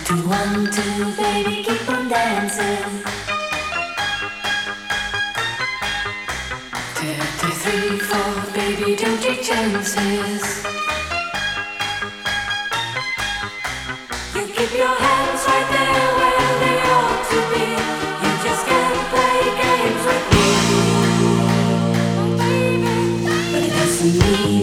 One, two, baby, keep on dancing. Two, two, three, four, baby, don't take chances. You keep your hands right there where they ought to be. You just can't play games with me, but it doesn't mean